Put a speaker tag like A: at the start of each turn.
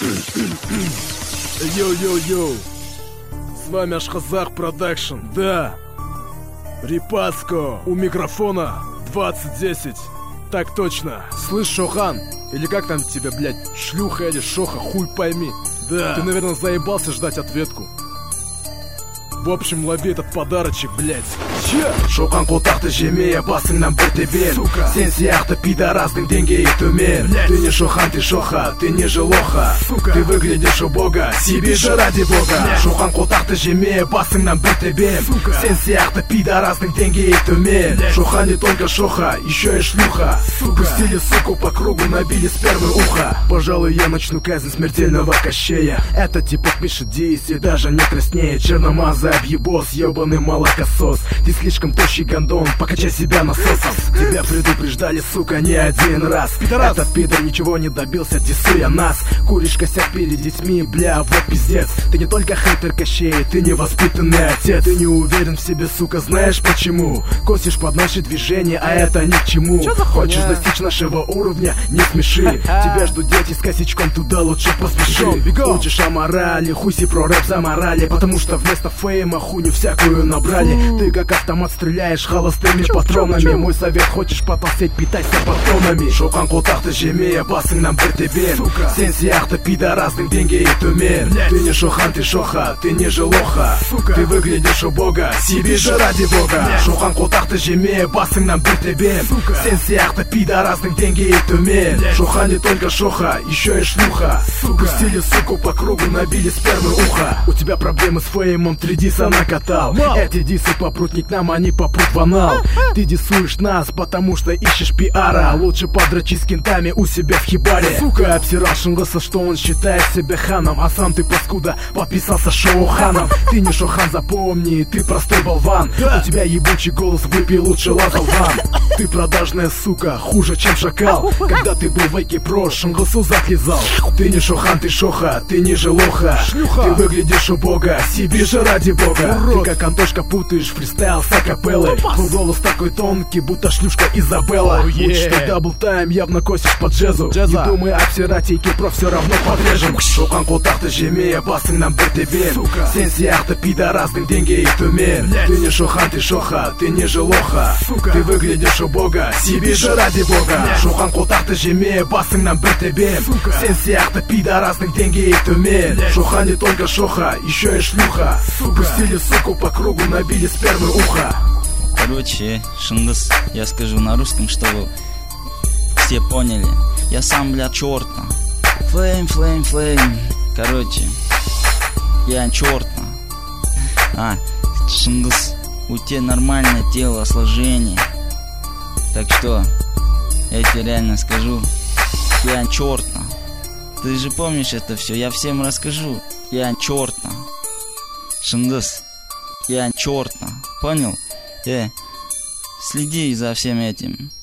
A: Йоу-йоу-йоу. С вами Ашхазах Продакшн. Да. Рипаско. У микрофона 2010. Так точно. Слышь, Шохан. Или как там тебя, блядь, шлюха или шоха, хуй пойми. Да. Ты, наверное, заебался ждать ответку. В общем, лови этот подарочек, блядь.
B: Шоқан қолтақты жеме, басыңнан бір тебен. Сен сияқты пидорасның деңгейі төмен. Ты не шохан, ты шоха, ты не же лоха. Ты выглядишь убого, себе же ради бога. Шоқан қолтақты жеме, басыңнан бір тебен. Сен сияқты пидорасның деңгейі төмен. Шохан не только шоха, еще и шлюха. Пустили суку по кругу, набили спермы ухо. Пожалуй, я начну казнь смертельного кощея. Этот типок пишет дис и даже не краснеет. Черномазый объебос, ебаный молокосос. Ты слишком тощий гондон, покачай себя насосом. Тебя предупреждали, сука, не один раз. Пидорас. Этот пидор ничего не добился, диссуя нас. Куришь косяк перед детьми, бля, вот пиздец. Ты не только хейтер Кощей, ты невоспитанный отец. Ты не уверен в себе, сука, знаешь почему? Косишь под наши движения, а это ни к чему. Хочешь достичь нашего уровня, не смеши. Тебя ждут дети с косячком, туда лучше поспеши. Учишь о морали, хуйси про рэп за морали. Потому что вместо фейма хуйню всякую набрали. Ты как автомат стреляешь холостыми патронами. Мой совет: хочешь потолстеть, питайся батонами. Шоқан қолтақты жеме, басыңнан бір тебен. Сен сияқты пидорасның деңгейі төмен. Ты не шохан, ты шоха, ты не же лоха. Ты выглядишь убого, себе же ради бога. Шоқан қолтақты жеме, басыңнан бір тебен. Сен сияқты пидорасның деңгейі төмен. Шохан не только шоха, еще и шлюха. Пустили суку по кругу, набили спермы ухо. У тебя проблемы с феймом, 3 диса накатал. Эти дисы попрут не к нам, они попрут в анал. Ты диссуешь нас, потому что ищешь пиара. Лучше подрочи с кентами у себя в хибаре. Сука, обсирал Шингаса, что он считает себя ханом. А сам ты, паскуда, подписался Шоуханом. Ты не Шохан, запомни, ты простой болван. У тебя ебучий голос, выпей лучше лазалван. Ты продажная сука, хуже, чем шакал. Когда ты был в Эйке Про, Шингасу заклизал. Ты не Шохан, ты шоха, ты не же лоха. Ты выглядишь убого, себе же ради бога. Ты как Антошка путаешь фристайл с акапеллой. Твой голос такой тонкий, будто шлюшка Изабелла. Лучше ты даблтайм, явно косишь по джезу. Не думай обсирать Эйке Про, все равно подрежем. Шоқан қолтақты жеме, басыңнан бір тебен. Сен сияқты пидорасның деңгейі төмен. Ты не шохан, ты шоха, ты не же лоха. Ты выглядишь убого, себе же ради бога. Шоқан қолтақты жеме, басыңнан бір тебен. Сен сияқты пидорасның деңгейі төмен. Шохан не только шоха, еще и шлюха. Пустили суку по кругу, набили спермы ухо.
C: Короче, Шингас, я скажу на русском, чтобы все поняли. Я сам, бля, черта. Флейм. Короче, я черта. Шингас, у тебя нормальное телосложение. Так что, я тебе реально скажу, я черта. Ты же помнишь это все, я всем расскажу. Я черта. Шингас, я черта. Понял? Следи за всем этим.